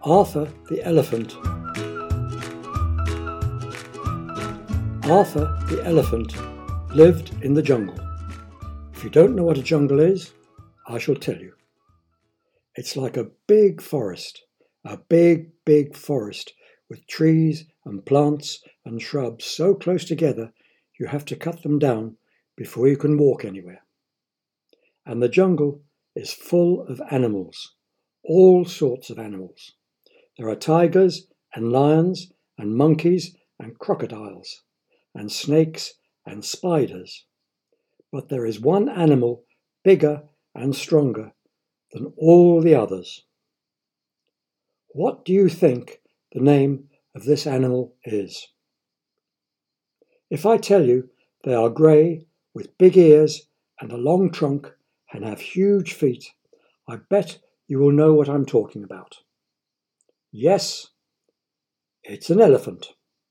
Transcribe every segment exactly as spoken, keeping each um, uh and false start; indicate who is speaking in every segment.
Speaker 1: Arthur the elephant. Arthur the elephant lived in the jungle. If you don't know what a jungle is, I shall tell you. It's like a big forest, a big, big forest with trees and plants and shrubs so close together you have to cut them down before you can walk anywhere. And the jungle is full of animals, all sorts of animals. There are tigers and lions and monkeys and crocodiles and snakes and spiders. But there is one animal bigger and stronger than all the others. What do you think the name of this animal is? If I tell you they are grey with big ears and a long trunk and have huge feet, I bet you will know what I'm talking about. Yes, it's an elephant.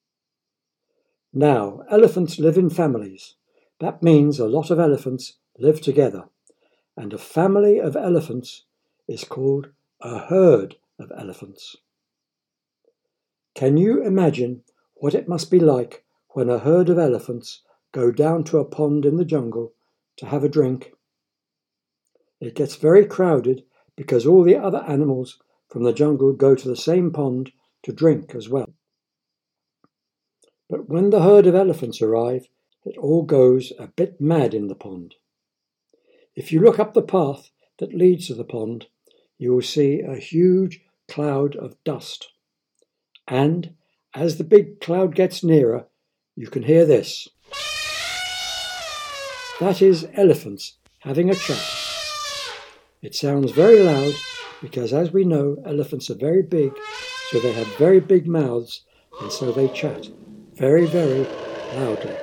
Speaker 1: Now, elephants live in families. That means a lot of elephants live together, and a family of elephants is called a herd of elephants. Can you imagine what it must be like when a herd of elephants go down to a pond in the jungle to have a drink? It gets very crowded because all the other animals from the jungle go to the same pond to drink as well. But when the herd of elephants arrive, it all goes a bit mad in the pond. If you look up the path that leads to the pond, you will see a huge cloud of dust. And as the big cloud gets nearer, you can hear this. That is elephants having a chat. It sounds very loud because, as we know, elephants are very big, so they have very big mouths, and so they chat very, very loudly.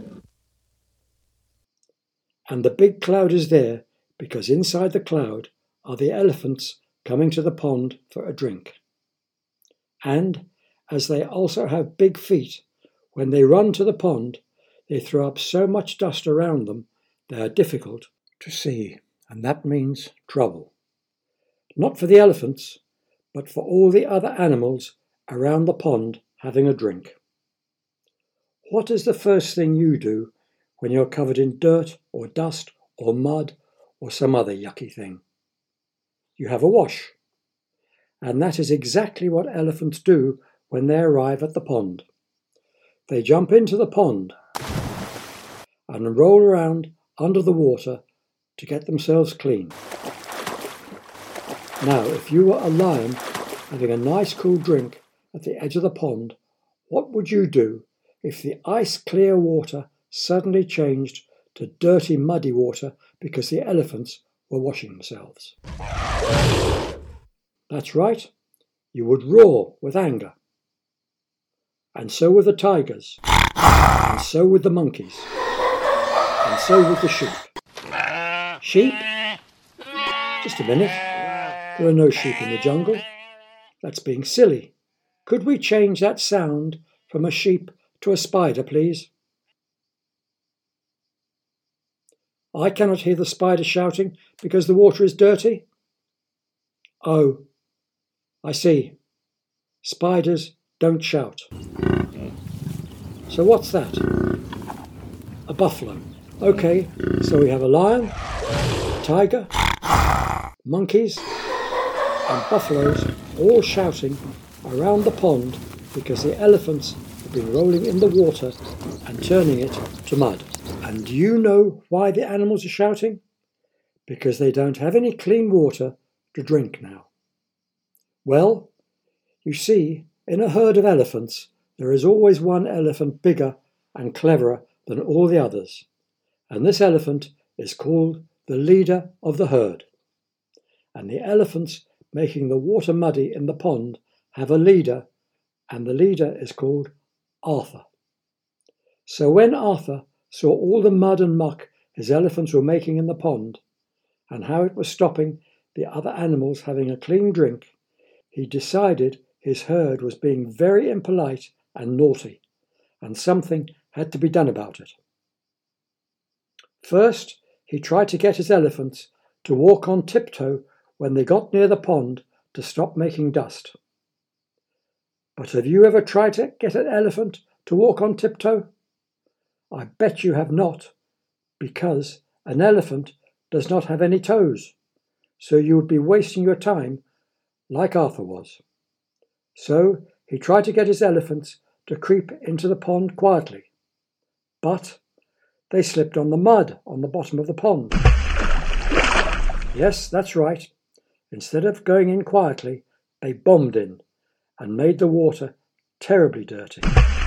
Speaker 1: And the big cloud is there because inside the cloud are the elephants coming to the pond for a drink. And as they also have big feet, when they run to the pond, they throw up so much dust around them they are difficult to see, and that means trouble. Not for the elephants, but for all the other animals around the pond having a drink. What is the first thing you do when you're covered in dirt or dust or mud or some other yucky thing? You have a wash. And that is exactly what elephants do when they arrive at the pond. They jump into the pond and roll around under the water to get themselves clean. Now, if you were a lion having a nice cool drink at the edge of the pond, what would you do if the ice-clear water suddenly changed to dirty, muddy water because the elephants were washing themselves? That's right, you would roar with anger. And so would the tigers, and so would the monkeys, and so would the sheep. Sheep? Just a minute. There are no sheep in the jungle. That's being silly. Could we change that sound from a sheep to a spider, please? I cannot hear the spider shouting because the water is dirty. Oh, I see. Spiders don't shout. So what's that? A buffalo. Okay, so we have a lion, a tiger, monkeys, and buffaloes all shouting around the pond because the elephants have been rolling in the water and turning it to mud. And do you know why the animals are shouting? Because they don't have any clean water to drink now. Well, you see, in a herd of elephants, there is always one elephant bigger and cleverer than all the others. And this elephant is called the leader of the herd. And the elephants making the water muddy in the pond have a leader, and the leader is called Arthur. So when Arthur saw all the mud and muck his elephants were making in the pond, and how it was stopping the other animals having a clean drink, he decided his herd was being very impolite and naughty, and something had to be done about it. First, he tried to get his elephants to walk on tiptoe when they got near the pond to stop making dust. But have you ever tried to get an elephant to walk on tiptoe? I bet you have not, because an elephant does not have any toes, so you would be wasting your time like Arthur was. So he tried to get his elephants to creep into the pond quietly, but they slipped on the mud on the bottom of the pond. Yes, that's right. Instead of going in quietly, they bombed in and made the water terribly dirty.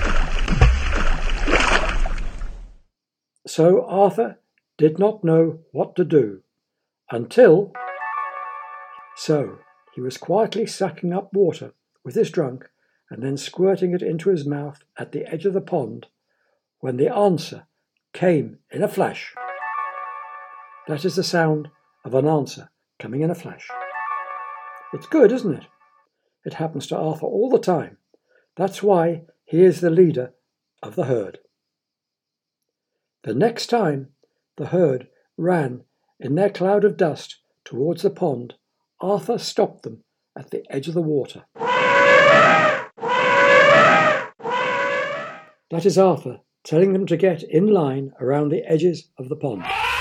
Speaker 1: So Arthur did not know what to do until... So he was quietly sucking up water with his trunk and then squirting it into his mouth at the edge of the pond when the answer came in a flash. That is the sound of an answer coming in a flash. It's good, isn't it? It happens to Arthur all the time. That's why he is the leader of the herd. The next time the herd ran in their cloud of dust towards the pond, Arthur stopped them at the edge of the water. That is Arthur telling them to get in line around the edges of the pond.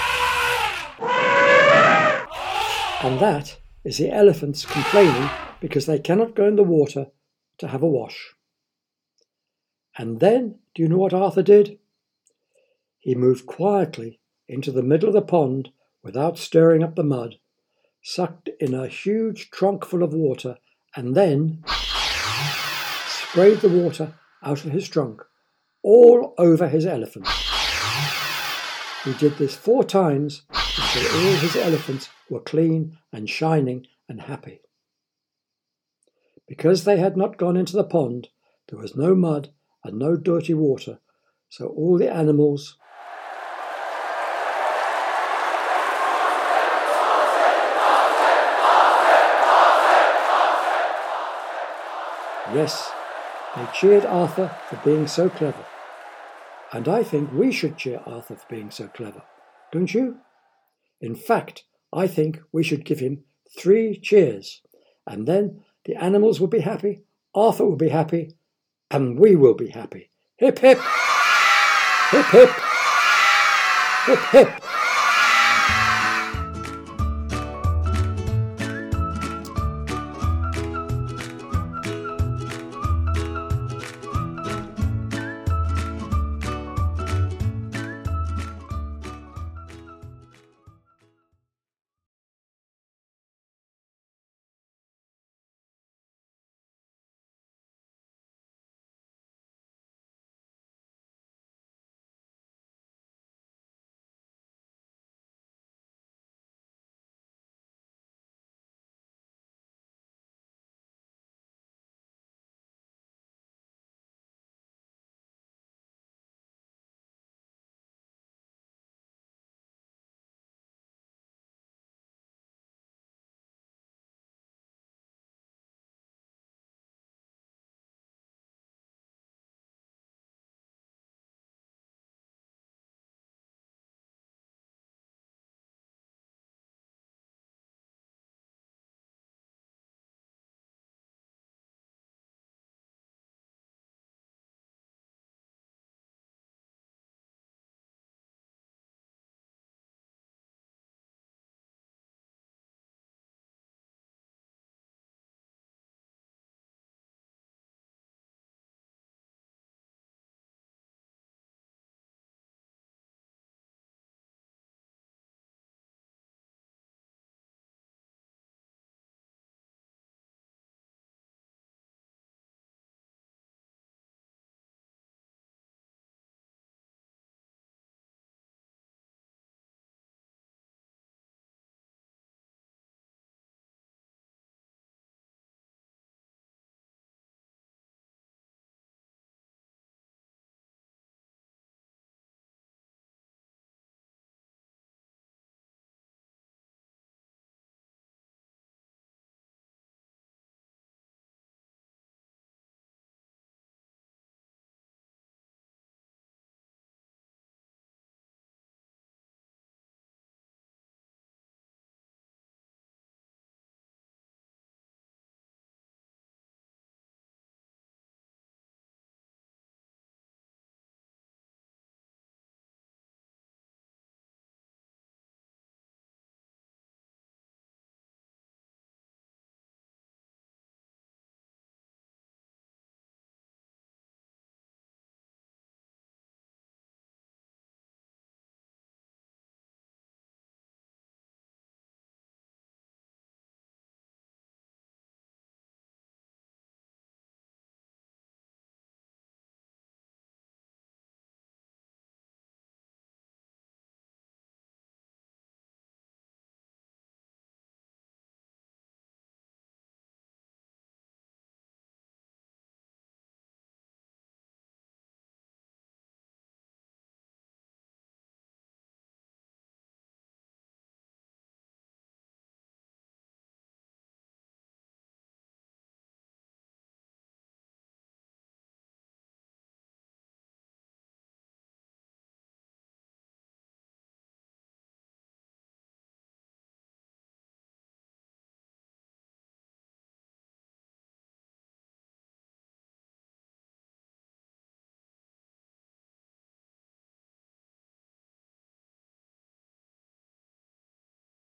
Speaker 1: And that is the elephants complaining because they cannot go in the water to have a wash. And then, do you know what Arthur did? He moved quietly into the middle of the pond without stirring up the mud, sucked in a huge trunk full of water, and then sprayed the water out of his trunk all over his elephants. He did this four times until all his elephants were clean and shining and happy. Because they had not gone into the pond, there was no mud and no dirty water, so all the animals Yes, they cheered Arthur for being so clever. And I think we should cheer Arthur for being so clever, don't you? In fact, I think we should give him three cheers, and then the animals will be happy, Arthur will be happy, and we will be happy. Hip, hip! Hip, hip! Hip, hip!